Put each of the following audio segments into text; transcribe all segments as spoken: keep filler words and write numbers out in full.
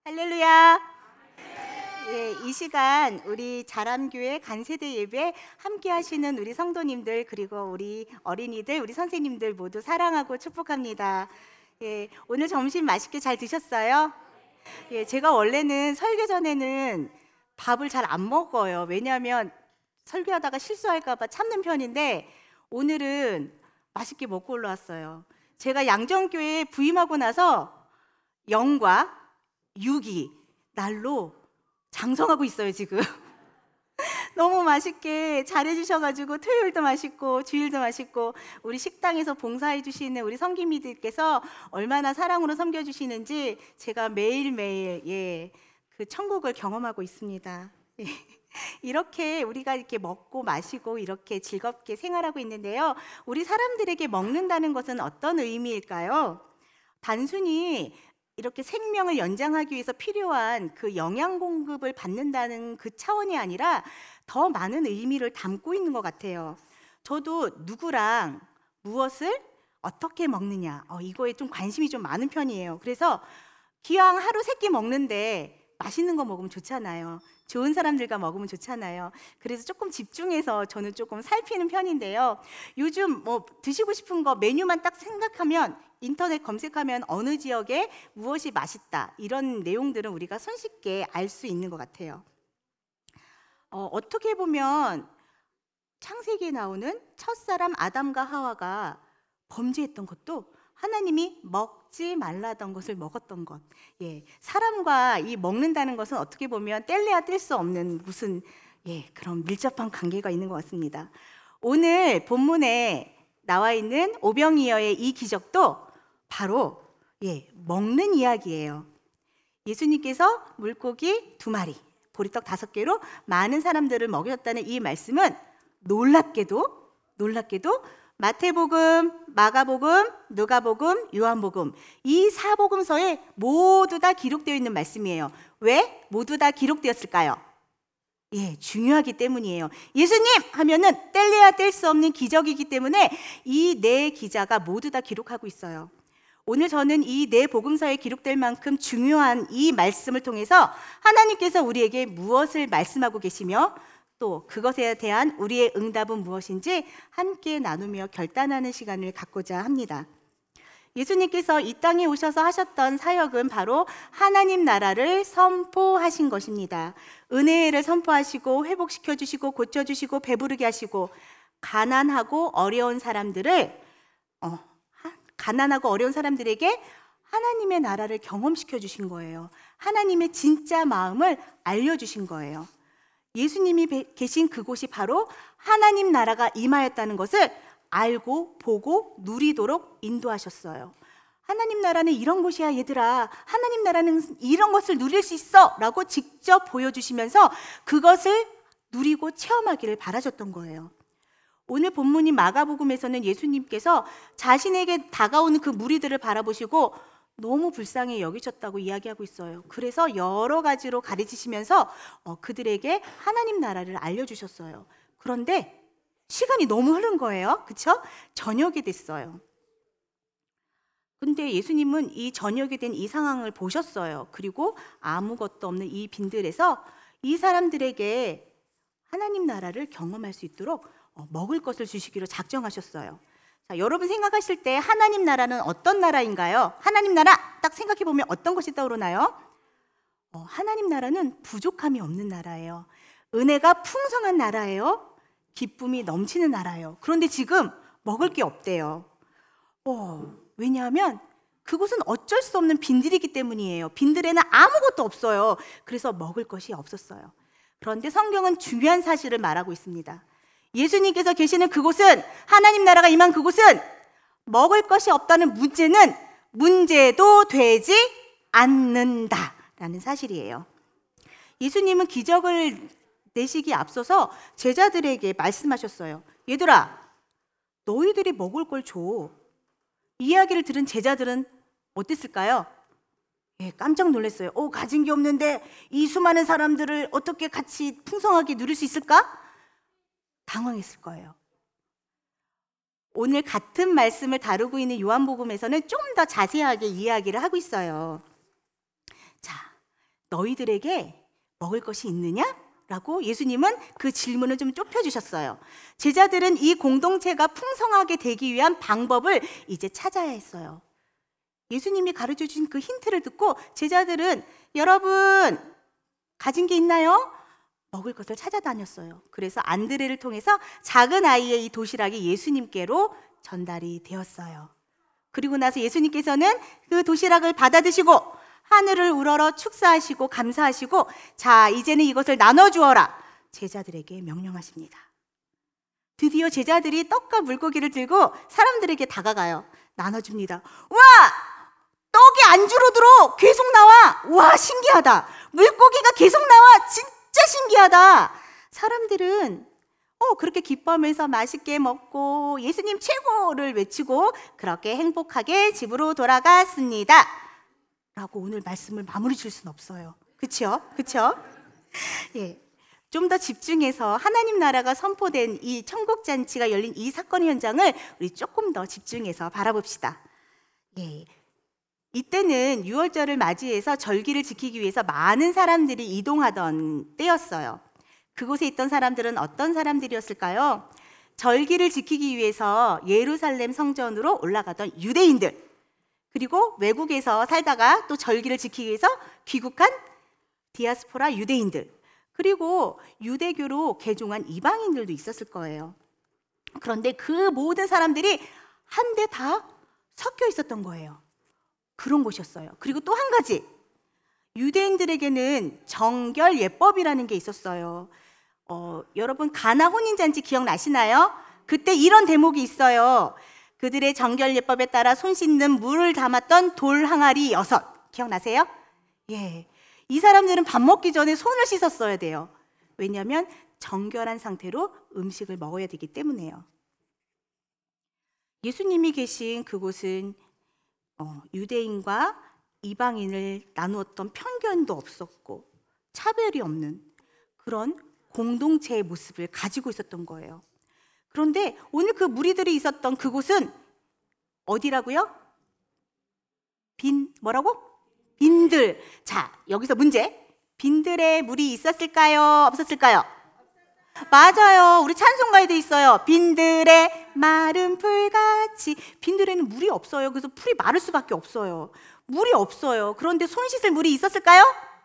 할렐루야. 예, 이 시간 우리 자람교회 간세대 예배 함께 하시는 우리 성도님들 그리고 우리 어린이들, 우리 선생님들 모두 사랑하고 축복합니다. 예, 오늘 점심 맛있게 잘 드셨어요? 예, 제가 원래는 설교 전에는 밥을 잘 안 먹어요. 왜냐하면 설교하다가 실수할까 봐 참는 편인데 오늘은 맛있게 먹고 올라왔어요. 제가 양정교회에 부임하고 나서 영과 육이 날로 장성하고 있어요 지금. 너무 맛있게 잘해주셔가지고 토요일도 맛있고 주일도 맛있고 우리 식당에서 봉사해 주시는 우리 성기미들께서 얼마나 사랑으로 섬겨주시는지 제가 매일매일 예, 그 천국을 경험하고 있습니다. 예. 이렇게 우리가 이렇게 먹고 마시고 이렇게 즐겁게 생활하고 있는데요, 우리 사람들에게 먹는다는 것은 어떤 의미일까요? 단순히 이렇게 생명을 연장하기 위해서 필요한 그 영양 공급을 받는다는 그 차원이 아니라 더 많은 의미를 담고 있는 것 같아요. 저도 누구랑 무엇을 어떻게 먹느냐, 어, 이거에 좀 관심이 좀 많은 편이에요. 그래서 기왕 하루 세 끼 먹는데 맛있는 거 먹으면 좋잖아요. 좋은 사람들과 먹으면 좋잖아요. 그래서 조금 집중해서 저는 조금 살피는 편인데요. 요즘 뭐 드시고 싶은 거 메뉴만 딱 생각하면 인터넷 검색하면 어느 지역에 무엇이 맛있다 이런 내용들은 우리가 손쉽게 알 수 있는 것 같아요. 어, 어떻게 보면 창세기에 나오는 첫사람 아담과 하와가 범죄했던 것도 하나님이 먹지 말라던 것을 먹었던 것. 예, 사람과 이 먹는다는 것은 어떻게 보면 뗄래야 뗄 수 없는 무슨 예, 그런 밀접한 관계가 있는 것 같습니다. 오늘 본문에 나와 있는 오병이어의 이 기적도 바로 예, 먹는 이야기예요. 예수님께서 물고기 두 마리, 보리떡 다섯 개로 많은 사람들을 먹였다는 이 말씀은 놀랍게도 놀랍게도 마태복음, 마가복음, 누가복음, 요한복음 이 사복음서에 모두 다 기록되어 있는 말씀이에요. 왜 모두 다 기록되었을까요? 예, 중요하기 때문이에요. 예수님 하면은 뗄래야 뗄 수 없는 기적이기 때문에 이 네 기자가 모두 다 기록하고 있어요. 오늘 저는 이 네 복음서에 기록될 만큼 중요한 이 말씀을 통해서 하나님께서 우리에게 무엇을 말씀하고 계시며 또 그것에 대한 우리의 응답은 무엇인지 함께 나누며 결단하는 시간을 갖고자 합니다. 예수님께서 이 땅에 오셔서 하셨던 사역은 바로 하나님 나라를 선포하신 것입니다. 은혜를 선포하시고 회복시켜 주시고 고쳐 주시고 배부르게 하시고 가난하고 어려운 사람들을 어, 가난하고 어려운 사람들에게 하나님의 나라를 경험시켜 주신 거예요. 하나님의 진짜 마음을 알려주신 거예요. 예수님이 계신 그곳이 바로 하나님 나라가 임하였다는 것을 알고 보고 누리도록 인도하셨어요. 하나님 나라는 이런 곳이야 얘들아, 하나님 나라는 이런 것을 누릴 수 있어 라고 직접 보여주시면서 그것을 누리고 체험하기를 바라셨던 거예요. 오늘 본문인 마가복음에서는 예수님께서 자신에게 다가오는 그 무리들을 바라보시고 너무 불쌍히 여기셨다고 이야기하고 있어요. 그래서 여러 가지로 가르치시면서 어, 그들에게 하나님 나라를 알려주셨어요. 그런데 시간이 너무 흐른 거예요. 그렇죠? 저녁이 됐어요. 근데 예수님은 이 저녁이 된 이 상황을 보셨어요. 그리고 아무것도 없는 이 빈들에서 이 사람들에게 하나님 나라를 경험할 수 있도록 어, 먹을 것을 주시기로 작정하셨어요. 자, 여러분 생각하실 때 하나님 나라는 어떤 나라인가요? 하나님 나라 딱 생각해 보면 어떤 것이 떠오르나요? 어, 하나님 나라는 부족함이 없는 나라예요. 은혜가 풍성한 나라예요. 기쁨이 넘치는 나라예요. 그런데 지금 먹을 게 없대요. 어, 왜냐하면 그곳은 어쩔 수 없는 빈들이기 때문이에요. 빈들에는 아무것도 없어요. 그래서 먹을 것이 없었어요. 그런데 성경은 중요한 사실을 말하고 있습니다. 예수님께서 계시는 그곳은, 하나님 나라가 임한 그곳은 먹을 것이 없다는 문제는 문제도 되지 않는다라는 사실이에요. 예수님은 기적을 내시기에 앞서서 제자들에게 말씀하셨어요. 얘들아, 너희들이 먹을 걸 줘. 이 이야기를 들은 제자들은 어땠을까요? 예, 깜짝 놀랐어요. 오, 가진 게 없는데 이 수많은 사람들을 어떻게 같이 풍성하게 누릴 수 있을까? 당황했을 거예요. 오늘 같은 말씀을 다루고 있는 요한복음에서는 좀 더 자세하게 이야기를 하고 있어요. 자, 너희들에게 먹을 것이 있느냐? 라고 예수님은 그 질문을 좀 좁혀주셨어요. 제자들은 이 공동체가 풍성하게 되기 위한 방법을 이제 찾아야 했어요. 예수님이 가르쳐 주신 그 힌트를 듣고 제자들은 여러분 가진 게 있나요? 먹을 것을 찾아다녔어요. 그래서 안드레를 통해서 작은 아이의 이 도시락이 예수님께로 전달이 되었어요. 그리고 나서 예수님께서는 그 도시락을 받아 드시고 하늘을 우러러 축사하시고 감사하시고 자 이제는 이것을 나눠주어라 제자들에게 명령하십니다. 드디어 제자들이 떡과 물고기를 들고 사람들에게 다가가요. 나눠줍니다. 와! 떡이 안 줄어들어! 계속 나와! 와 신기하다! 물고기가 계속 나와! 진짜 신기하다! 사람들은 어, 그렇게 기뻐하면서 맛있게 먹고 예수님 최고를 외치고 그렇게 행복하게 집으로 돌아갔습니다. 라고 오늘 말씀을 마무리 줄 수는 없어요. 그쵸? 그쵸? 예. 좀 더 집중해서 하나님 나라가 선포된 이 천국잔치가 열린 이 사건 현장을 우리 조금 더 집중해서 바라봅시다. 예. 이때는 유월절을 맞이해서 절기를 지키기 위해서 많은 사람들이 이동하던 때였어요. 그곳에 있던 사람들은 어떤 사람들이었을까요? 절기를 지키기 위해서 예루살렘 성전으로 올라가던 유대인들, 그리고 외국에서 살다가 또 절기를 지키기 위해서 귀국한 디아스포라 유대인들, 그리고 유대교로 개종한 이방인들도 있었을 거예요. 그런데 그 모든 사람들이 한데 다 섞여 있었던 거예요. 그런 곳이었어요. 그리고 또 한 가지, 유대인들에게는 정결 예법이라는 게 있었어요. 어, 여러분 가나 혼인잔치 기억나시나요? 그때 이런 대목이 있어요. 그들의 정결 예법에 따라 손 씻는 물을 담았던 돌 항아리 여섯. 기억나세요? 예. 이 사람들은 밥 먹기 전에 손을 씻었어야 돼요. 왜냐하면 정결한 상태로 음식을 먹어야 되기 때문에요. 예수님이 계신 그곳은 어, 유대인과 이방인을 나누었던 편견도 없었고 차별이 없는 그런 공동체의 모습을 가지고 있었던 거예요. 그런데 오늘 그 무리들이 있었던 그곳은 어디라고요? 빈 뭐라고? 빈들. 자, 여기서 문제. 빈들에 물이 있었을까요? 없었을까요? 맞아요. 우리 찬송가에 돼 있어요. 빈들에 마른 풀같이. 빈들에는 물이 없어요. 그래서 풀이 마를 수밖에 없어요. 물이 없어요. 그런데 손 씻을 물이 있었을까요?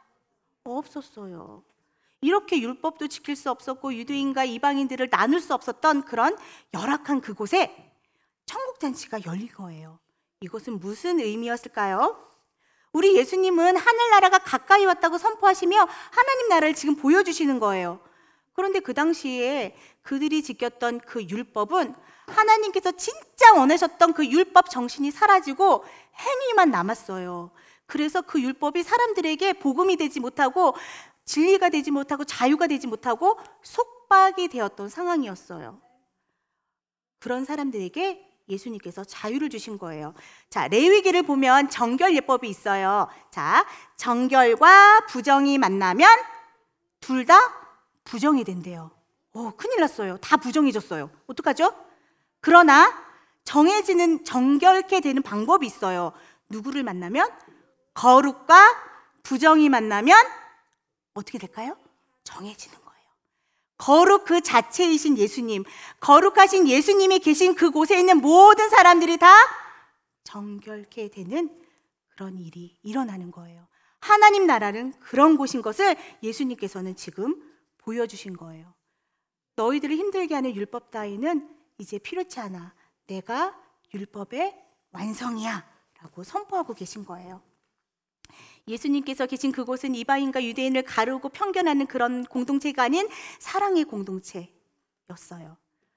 없었어요. 이렇게 율법도 지킬 수 없었고 유대인과 이방인들을 나눌 수 없었던 그런 열악한 그곳에 천국잔치가 열린 거예요. 이것은 무슨 의미였을까요? 우리 예수님은 하늘나라가 가까이 왔다고 선포하시며 하나님 나라를 지금 보여주시는 거예요. 그런데 그 당시에 그들이 지켰던 그 율법은 하나님께서 진짜 원하셨던 그 율법 정신이 사라지고 행위만 남았어요. 그래서 그 율법이 사람들에게 복음이 되지 못하고 진리가 되지 못하고 자유가 되지 못하고 속박이 되었던 상황이었어요. 그런 사람들에게 예수님께서 자유를 주신 거예요. 자, 레위기를 보면 정결 예법이 있어요. 자, 정결과 부정이 만나면 둘 다 부정이 된대요. 오, 큰일 났어요. 다 부정해졌어요. 어떡하죠? 그러나 정해지는 정결케 되는 방법이 있어요. 누구를 만나면? 거룩과 부정이 만나면 어떻게 될까요? 정해지는 거예요. 거룩 그 자체이신 예수님, 거룩하신 예수님이 계신 그곳에 있는 모든 사람들이 다 정결케 되는 그런 일이 일어나는 거예요. 하나님 나라는 그런 곳인 것을 예수님께서는 지금 보여주신 거예요. 너희들을 힘들게 하는 율법 따위는 이제 필요치 않아. 내가 율법의 완성이야 라고 선포하고 계신 거예요. 예수님께서 계신 그곳은 이방인과 유대인을 가르고 편견하는 그런 공동체가 아닌 사랑의 공동체였어요.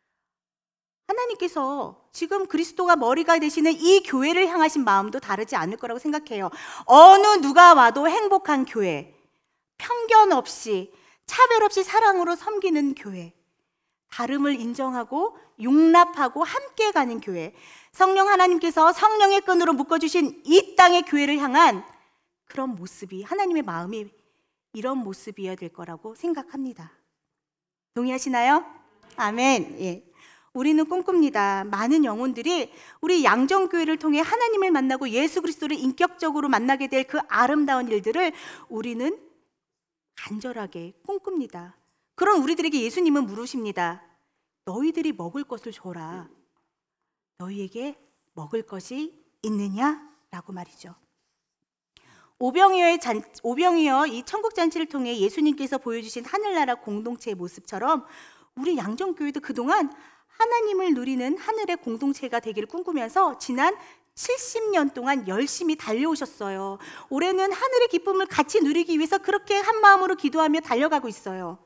하나님께서 지금 그리스도가 머리가 되시는 이 교회를 향하신 마음도 다르지 않을 거라고 생각해요. 어느 누가 와도 행복한 교회, 편견 없이 차별 없이 사랑으로 섬기는 교회, 다름을 인정하고 용납하고 함께 가는 교회, 성령 하나님께서 성령의 끈으로 묶어주신 이 땅의 교회를 향한 그런 모습이 하나님의 마음이 이런 모습이어야 될 거라고 생각합니다. 동의하시나요? 아멘. 예. 우리는 꿈꿉니다. 많은 영혼들이 우리 양정교회를 통해 하나님을 만나고 예수 그리스도를 인격적으로 만나게 될 그 아름다운 일들을 우리는 간절하게 꿈꿉니다. 그런 우리들에게 예수님은 물으십니다. 너희들이 먹을 것을 줘라. 너희에게 먹을 것이 있느냐? 라고 말이죠. 오병이어의 잔, 오병이어 이 천국잔치를 통해 예수님께서 보여주신 하늘나라 공동체의 모습처럼 우리 양정교회도 그동안 하나님을 누리는 하늘의 공동체가 되기를 꿈꾸면서 지난 칠십 년 동안 열심히 달려오셨어요. 올해는 하늘의 기쁨을 같이 누리기 위해서 그렇게 한 마음으로 기도하며 달려가고 있어요.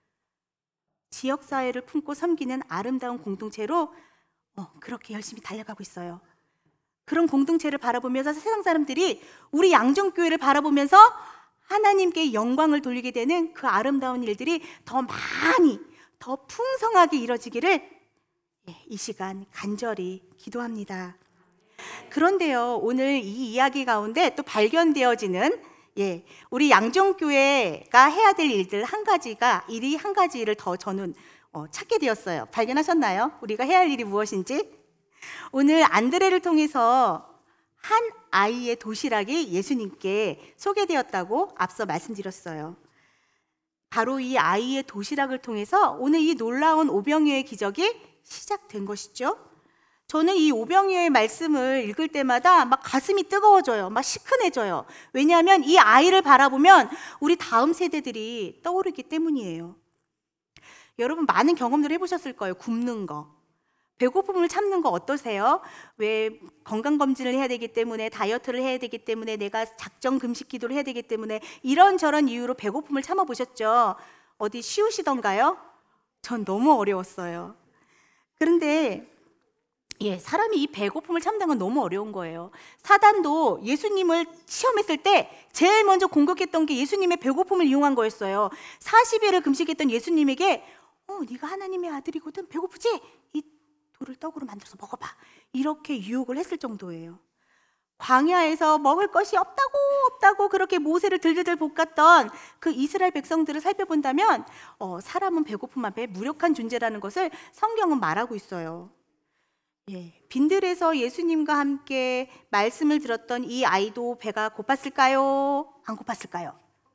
지역사회를 품고 섬기는 아름다운 공동체로 어, 그렇게 열심히 달려가고 있어요. 그런 공동체를 바라보면서 세상 사람들이 우리 양정교회를 바라보면서 하나님께 영광을 돌리게 되는 그 아름다운 일들이 더 많이, 더 풍성하게 이뤄지기를 이 시간 간절히 기도합니다. 그런데요, 오늘 이 이야기 가운데 또 발견되어지는 예, 우리 양정교회가 해야 될 일들 한 가지가 일이 한 가지를 더 저는 어, 찾게 되었어요. 발견하셨나요? 우리가 해야 할 일이 무엇인지? 오늘 안드레를 통해서 한 아이의 도시락이 예수님께 소개되었다고 앞서 말씀드렸어요. 바로 이 아이의 도시락을 통해서 오늘 이 놀라운 오병이어의 기적이 시작된 것이죠. 저는 이 오병이어의 말씀을 읽을 때마다 막 가슴이 뜨거워져요. 막 시큰해져요. 왜냐하면 이 아이를 바라보면 우리 다음 세대들이 떠오르기 때문이에요. 여러분 많은 경험들 해보셨을 거예요. 굶는 거, 배고픔을 참는 거 어떠세요? 왜 건강검진을 해야 되기 때문에, 다이어트를 해야 되기 때문에, 내가 작정 금식 기도를 해야 되기 때문에 이런저런 이유로 배고픔을 참아보셨죠? 어디 쉬우시던가요? 전 너무 어려웠어요. 그런데 예, 사람이 이 배고픔을 참는 건 너무 어려운 거예요. 사단도 예수님을 시험했을 때 제일 먼저 공격했던 게 예수님의 배고픔을 이용한 거였어요. 사십 일을 금식했던 예수님에게 어, 네가 하나님의 아들이거든, 배고프지? 이 돌을 떡으로 만들어서 먹어봐, 이렇게 유혹을 했을 정도예요. 광야에서 먹을 것이 없다고 없다고 그렇게 모세를 들들들 볶았던 그 이스라엘 백성들을 살펴본다면 어, 사람은 배고픔 앞에 무력한 존재라는 것을 성경은 말하고 있어요. 예, 빈들에서 예수님과 함께 말씀을 들었던 이 아이도 배가 고팠을까요? 안 고팠을까요?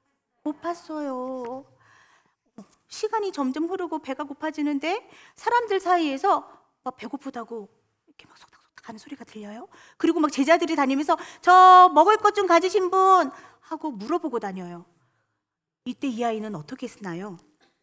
고팠어요. 시간이 점점 흐르고 배가 고파지는데 사람들 사이에서 막 배고프다고 이렇게 막 속닥속닥 하는 소리가 들려요. 그리고 막 제자들이 다니면서 저 먹을 것 좀 가지신 분 하고 물어보고 다녀요. 이때 이 아이는 어떻게 했나요?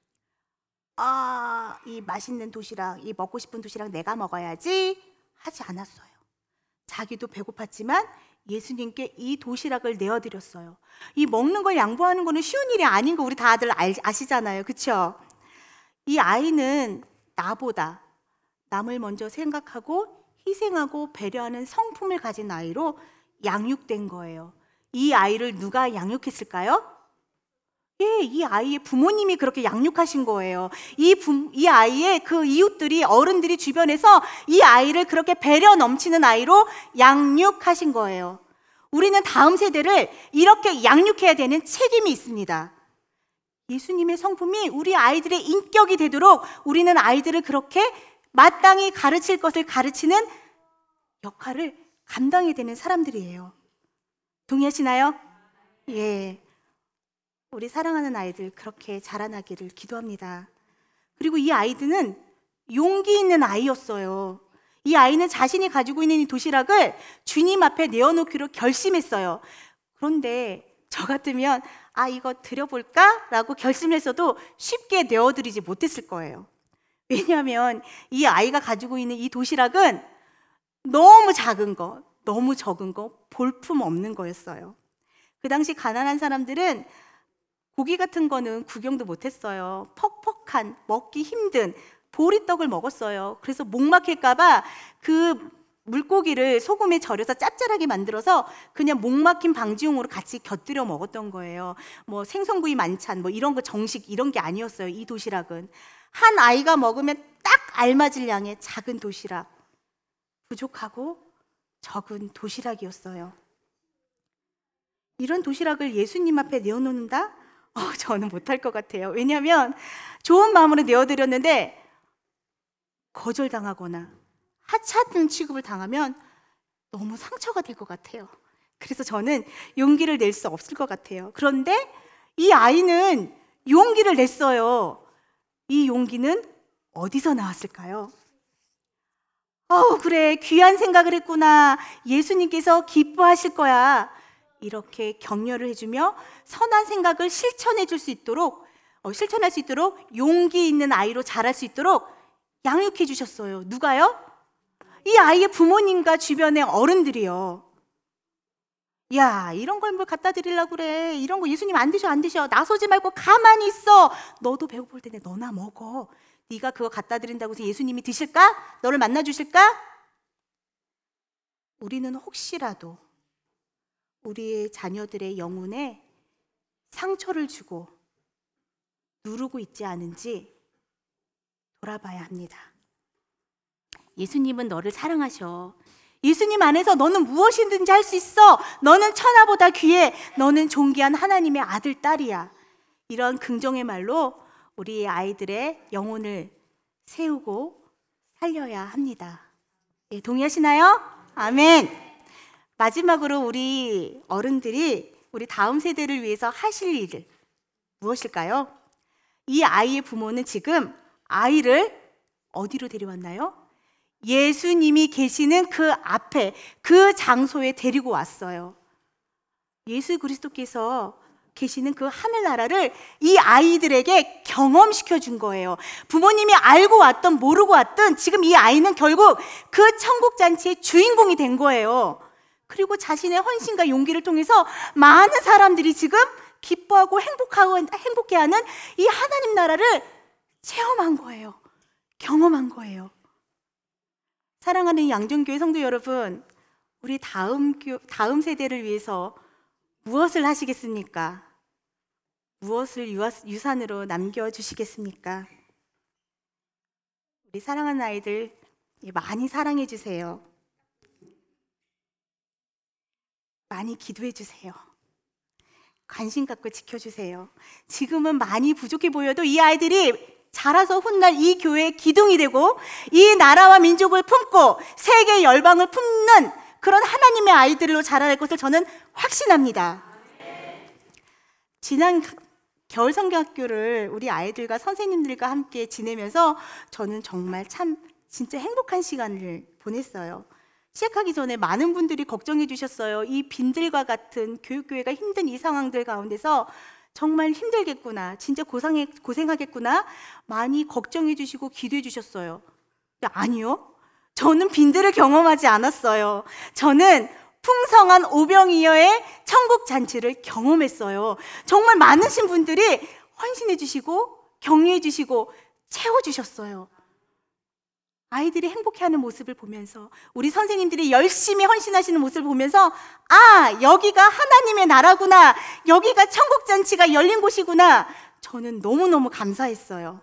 아, 이 맛있는 도시락, 이 먹고 싶은 도시락 내가 먹어야지 하지 않았어요. 자기도 배고팠지만 예수님께 이 도시락을 내어드렸어요. 이 먹는 걸 양보하는 거는 쉬운 일이 아닌 거 우리 다들 알, 아시잖아요. 그렇죠? 이 아이는 나보다 남을 먼저 생각하고 희생하고 배려하는 성품을 가진 아이로 양육된 거예요. 이 아이를 누가 양육했을까요? 예, 이 아이의 부모님이 그렇게 양육하신 거예요. 이, 부, 이 아이의 그 이웃들이, 어른들이 주변에서 이 아이를 그렇게 배려 넘치는 아이로 양육하신 거예요. 우리는 다음 세대를 이렇게 양육해야 되는 책임이 있습니다. 예수님의 성품이 우리 아이들의 인격이 되도록 우리는 아이들을 그렇게 마땅히 가르칠 것을 가르치는 역할을 감당해야 되는 사람들이에요. 동의하시나요? 예. 우리 사랑하는 아이들 그렇게 자라나기를 기도합니다. 그리고 이 아이들은 용기 있는 아이였어요. 이 아이는 자신이 가지고 있는 이 도시락을 주님 앞에 내어놓기로 결심했어요. 그런데 저 같으면 아, 이거 드려볼까? 라고 결심했어도 쉽게 내어드리지 못했을 거예요. 왜냐하면 이 아이가 가지고 있는 이 도시락은 너무 작은 거, 너무 적은 거, 볼품 없는 거였어요. 그 당시 가난한 사람들은 고기 같은 거는 구경도 못했어요. 퍽퍽한, 먹기 힘든 보리떡을 먹었어요. 그래서 목 막힐까봐 그 물고기를 소금에 절여서 짭짤하게 만들어서 그냥 목 막힘 방지용으로 같이 곁들여 먹었던 거예요. 뭐 생선구이 만찬, 뭐 이런 거 정식 이런 게 아니었어요. 이 도시락은 한 아이가 먹으면 딱 알맞을 양의 작은 도시락, 부족하고 적은 도시락이었어요. 이런 도시락을 예수님 앞에 내어놓는다? 어, 저는 못할 것 같아요. 왜냐하면 좋은 마음으로 내어드렸는데 거절당하거나 하찮은 취급을 당하면 너무 상처가 될 것 같아요. 그래서 저는 용기를 낼 수 없을 것 같아요. 그런데 이 아이는 용기를 냈어요. 이 용기는 어디서 나왔을까요? 어, 그래, 귀한 생각을 했구나. 예수님께서 기뻐하실 거야. 이렇게 격려를 해주며 선한 생각을 실천해 줄 수 있도록, 어, 실천할 수 있도록 용기 있는 아이로 자랄 수 있도록 양육해 주셨어요. 누가요? 이 아이의 부모님과 주변의 어른들이요. 야, 이런 걸 뭘 갖다 드리려고 그래. 이런 거 예수님 안 드셔, 안 드셔. 나서지 말고 가만히 있어. 너도 배고플 텐데 너나 먹어. 네가 그거 갖다 드린다고 해서 예수님이 드실까? 너를 만나 주실까? 우리는 혹시라도 우리의 자녀들의 영혼에 상처를 주고 누르고 있지 않은지 돌아봐야 합니다. 예수님은 너를 사랑하셔. 예수님 안에서 너는 무엇이든지 할 수 있어. 너는 천하보다 귀해. 너는 존귀한 하나님의 아들, 딸이야. 이런 긍정의 말로 우리 아이들의 영혼을 세우고 살려야 합니다. 예, 동의하시나요? 아멘. 마지막으로 우리 어른들이 우리 다음 세대를 위해서 하실 일 무엇일까요? 이 아이의 부모는 지금 아이를 어디로 데려왔나요? 예수님이 계시는 그 앞에, 그 장소에 데리고 왔어요. 예수 그리스도께서 계시는 그 하늘나라를 이 아이들에게 경험시켜 준 거예요. 부모님이 알고 왔든 모르고 왔든 지금 이 아이는 결국 그 천국잔치의 주인공이 된 거예요. 그리고 자신의 헌신과 용기를 통해서 많은 사람들이 지금 기뻐하고 행복하고 행복해하는 이 하나님 나라를 체험한 거예요. 경험한 거예요. 사랑하는 양정교회 성도 여러분, 우리 다음 교, 다음 세대를 위해서 무엇을 하시겠습니까? 무엇을 유아, 유산으로 남겨주시겠습니까? 우리 사랑하는 아이들 많이 사랑해 주세요. 많이 기도해 주세요. 관심 갖고 지켜주세요. 지금은 많이 부족해 보여도 이 아이들이 자라서 훗날 이 교회의 기둥이 되고 이 나라와 민족을 품고 세계 열방을 품는 그런 하나님의 아이들로 자라날 것을 저는 확신합니다. 지난 겨울 성경학교를 우리 아이들과 선생님들과 함께 지내면서 저는 정말 참 진짜 행복한 시간을 보냈어요. 시작하기 전에 많은 분들이 걱정해 주셨어요. 이 빈들과 같은 교육교회가 힘든 이 상황들 가운데서 정말 힘들겠구나, 진짜 고생해, 고생하겠구나 많이 걱정해 주시고 기도해 주셨어요. 아니요, 저는 빈들을 경험하지 않았어요. 저는 풍성한 오병이어의 천국 잔치를 경험했어요. 정말 많으신 분들이 헌신해 주시고 격려해 주시고 채워 주셨어요. 아이들이 행복해하는 모습을 보면서, 우리 선생님들이 열심히 헌신하시는 모습을 보면서, 아, 여기가 하나님의 나라구나, 여기가 천국잔치가 열린 곳이구나, 저는 너무너무 감사했어요.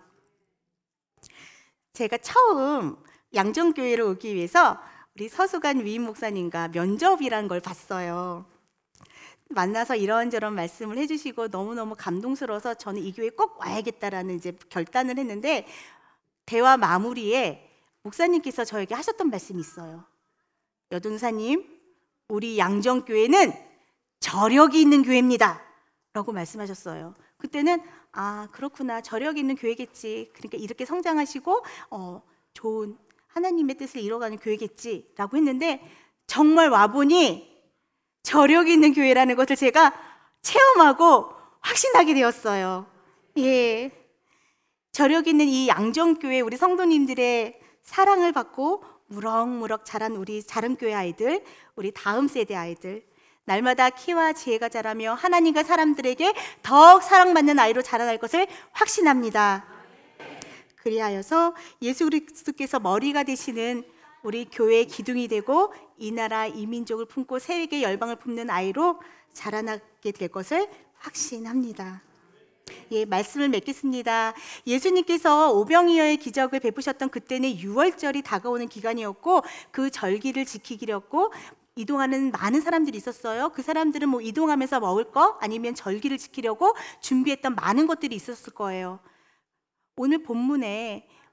제가 처음 양정교회를 오기 위해서 우리 서수관 위임 목사님과 면접이란 걸 봤어요. 만나서 이런저런 말씀을 해주시고 너무너무 감동스러워서 저는 이 교회에 꼭 와야겠다라는 이제 결단을 했는데, 대화 마무리에 목사님께서 저에게 하셨던 말씀이 있어요. 여동사님, 우리 양정교회는 저력이 있는 교회입니다 라고 말씀하셨어요. 그때는 아, 그렇구나, 저력이 있는 교회겠지, 그러니까 이렇게 성장하시고 어, 좋은 하나님의 뜻을 이뤄가는 교회겠지 라고 했는데, 정말 와보니 저력이 있는 교회라는 것을 제가 체험하고 확신하게 되었어요. 예, 저력 있는 이 양정교회 우리 성도님들의 사랑을 받고 무럭무럭 자란 우리 자름교회 아이들, 우리 다음 세대 아이들, 날마다 키와 지혜가 자라며 하나님과 사람들에게 더욱 사랑받는 아이로 자라날 것을 확신합니다. 그리하여서 예수 그리스도께서 머리가 되시는 우리 교회의 기둥이 되고 이 나라 이 민족을 품고 세계 열방을 품는 아이로 자라나게 될 것을 확신합니다. 예, 말씀을 맺겠습니다. 예수님께서 오병이어의 기적을 베푸셨던 그때는 유월절이 다가오는 기간이었고, 그 절기를 지키기렸고 이동하는 많은 사람들이 있었어요. 그 사람들은 뭐 이동하면서 먹을 거 아니면 절기를 지키려고 준비했던 많은 것들이 있었을 거예요. 오늘 본문에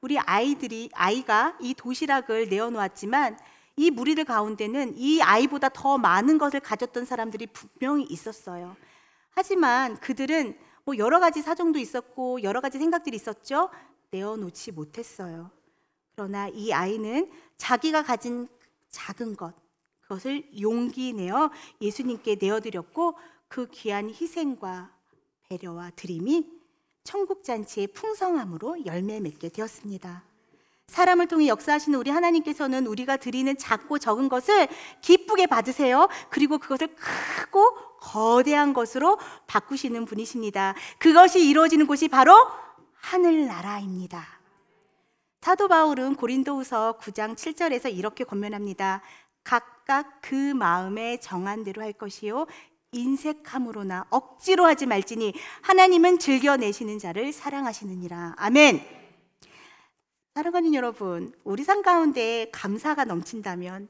우리 아이들이 아이가 이 도시락을 내어놓았지만 이 무리들 가운데는 이 아이보다 더 많은 것을 가졌던 사람들이 분명히 있었어요. 하지만 그들은 뭐 여러 가지 사정도 있었고 여러 가지 생각들이 있었죠. 내어놓지 못했어요. 그러나 이 아이는 자기가 가진 작은 것, 그것을 용기 내어 예수님께 내어드렸고 그 귀한 희생과 배려와 드림이 천국잔치의 풍성함으로 열매 맺게 되었습니다. 사람을 통해 역사하시는 우리 하나님께서는 우리가 드리는 작고 적은 것을 기쁘게 받으세요. 그리고 그것을 크고 거대한 것으로 바꾸시는 분이십니다. 그것이 이루어지는 곳이 바로 하늘나라입니다. 사도 바울은 고린도후서 구 장 칠 절에서 이렇게 권면합니다. 각각 그 마음에 정한 대로 할 것이요 인색함으로나 억지로 하지 말지니 하나님은 즐겨내시는 자를 사랑하시느니라. 아멘. 사랑하는 여러분, 우리 삶 가운데 감사가 넘친다면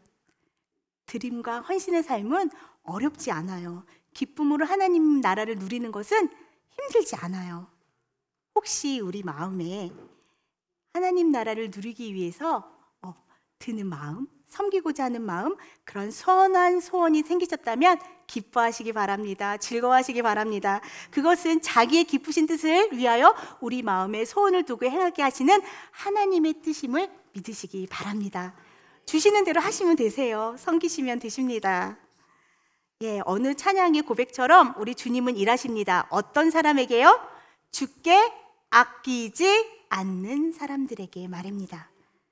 드림과 헌신의 삶은 어렵지 않아요. 기쁨으로 하나님 나라를 누리는 것은 힘들지 않아요. 혹시 우리 마음에 하나님 나라를 누리기 위해서 어, 드는 마음, 섬기고자 하는 마음, 그런 선한 소원이 생기셨다면 기뻐하시기 바랍니다. 즐거워하시기 바랍니다. 그것은 자기의 기쁘신 뜻을 위하여 우리 마음에 소원을 두고 행하게 하시는 하나님의 뜻임을 믿으시기 바랍니다. 주시는 대로 하시면 되세요. 섬기시면 되십니다. 예, 어느 찬양의 고백처럼 우리 주님은 일하십니다. 어떤 사람에게요? 주께 아끼지 않는 사람들에게 말입니다.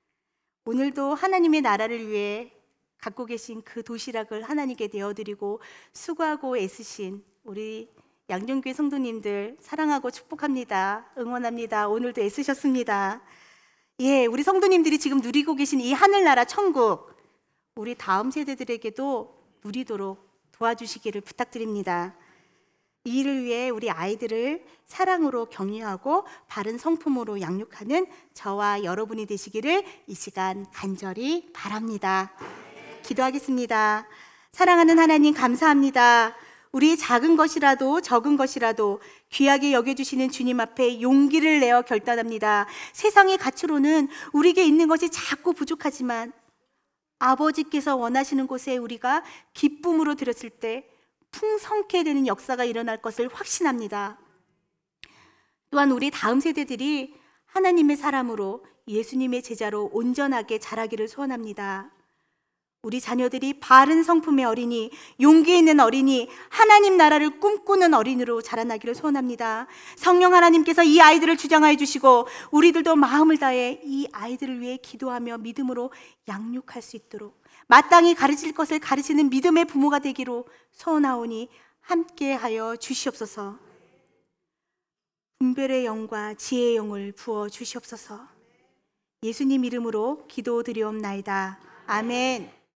오늘도 하나님의 나라를 위해 갖고 계신 그 도시락을 하나님께 내어드리고 수고하고 애쓰신 우리 양정교회 성도님들 사랑하고 축복합니다. 응원합니다. 오늘도 애쓰셨습니다. 예, 우리 성도님들이 지금 누리고 계신 이 하늘나라 천국, 우리 다음 세대들에게도 누리도록 도와주시기를 부탁드립니다. 이 일을 위해 우리 아이들을 사랑으로 격려하고 바른 성품으로 양육하는 저와 여러분이 되시기를 이 시간 간절히 바랍니다. 기도하겠습니다. 사랑하는 하나님, 감사합니다. 우리 작은 것이라도 적은 것이라도 귀하게 여겨주시는 주님 앞에 용기를 내어 결단합니다. 세상의 가치로는 우리에게 있는 것이 자꾸 부족하지만 아버지께서 원하시는 곳에 우리가 기쁨으로 드렸을 때 풍성케 되는 역사가 일어날 것을 확신합니다. 또한 우리 다음 세대들이 하나님의 사람으로 예수님의 제자로 온전하게 자라기를 소원합니다. 우리 자녀들이 바른 성품의 어린이, 용기 있는 어린이, 하나님 나라를 꿈꾸는 어린이로 자라나기를 소원합니다. 성령 하나님께서 이 아이들을 주장하여 주시고 우리들도 마음을 다해 이 아이들을 위해 기도하며 믿음으로 양육할 수 있도록 마땅히 가르칠 것을 가르치는 믿음의 부모가 되기로 소원하오니 함께하여 주시옵소서. 분별의 영과 지혜의 영을 부어 주시옵소서. 예수님 이름으로 기도드리옵나이다. 아멘.